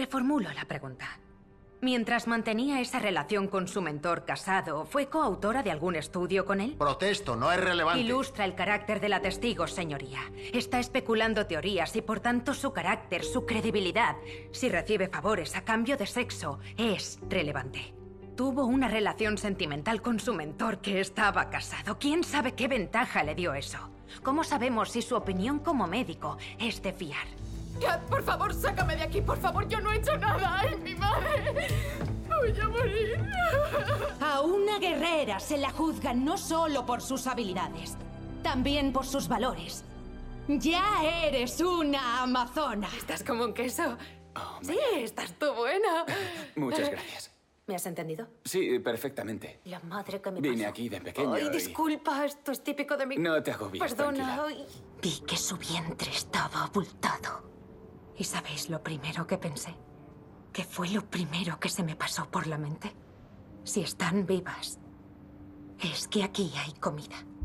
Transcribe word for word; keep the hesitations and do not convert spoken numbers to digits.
Reformulo la pregunta. Mientras mantenía esa relación con su mentor casado, ¿fue coautora de algún estudio con él? Protesto, no es relevante. Ilustra el carácter de la testigo, señoría. Está especulando teorías y por tanto su carácter, su credibilidad, si recibe favores a cambio de sexo, es relevante. Tuvo una relación sentimental con su mentor que estaba casado. ¿Quién sabe qué ventaja le dio eso? ¿Cómo sabemos si su opinión como médico es de fiar? Ya, por favor, sácame de aquí, por favor, yo no he hecho nada. ¡Ay, mi madre! Voy a morir. A una guerrera se la juzga no solo por sus habilidades, también por sus valores. Ya eres una amazona. Estás como un queso. Oh, sí, estás tú buena. Muchas gracias. ¿Me has entendido? Sí, perfectamente. La madre que me Vine pasó. aquí de pequeño Ay, y- disculpa, esto es típico de mi... No te agobies, Perdona. tranquila. Ay. Vi que su vientre estaba abultado. ¿Y sabéis lo primero que pensé? ¿Qué fue lo primero que se me pasó por la mente? Si están vivas, es que aquí hay comida.